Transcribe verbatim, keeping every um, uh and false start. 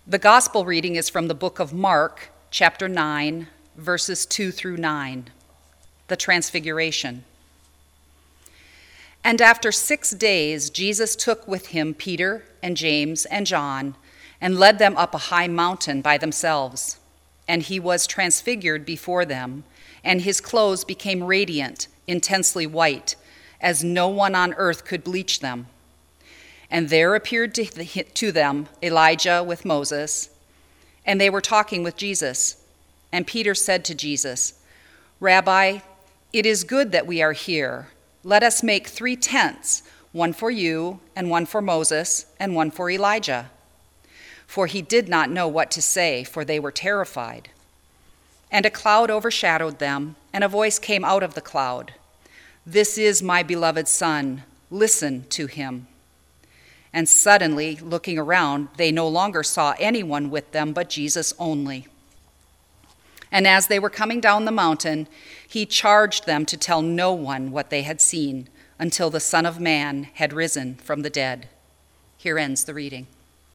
The gospel reading is from the book of Mark, chapter nine, verses two through nine, the Transfiguration. And after six days, Jesus took with him Peter and James and John and led them up a high mountain by themselves. And he was transfigured before them, and his clothes became radiant, intensely white, as no one on earth could bleach them. And there appeared to, the, to them Elijah with Moses, and they were talking with Jesus. And Peter said to Jesus, "Rabbi, it is good that we are here. Let us make three tents, one for you, and one for Moses, and one for Elijah." For he did not know what to say, for they were terrified. And a cloud overshadowed them, and a voice came out of the cloud, "This is my beloved Son, listen to him." And suddenly, looking around, they no longer saw anyone with them but Jesus only. And as they were coming down the mountain, he charged them to tell no one what they had seen until the Son of Man had risen from the dead. Here ends the reading.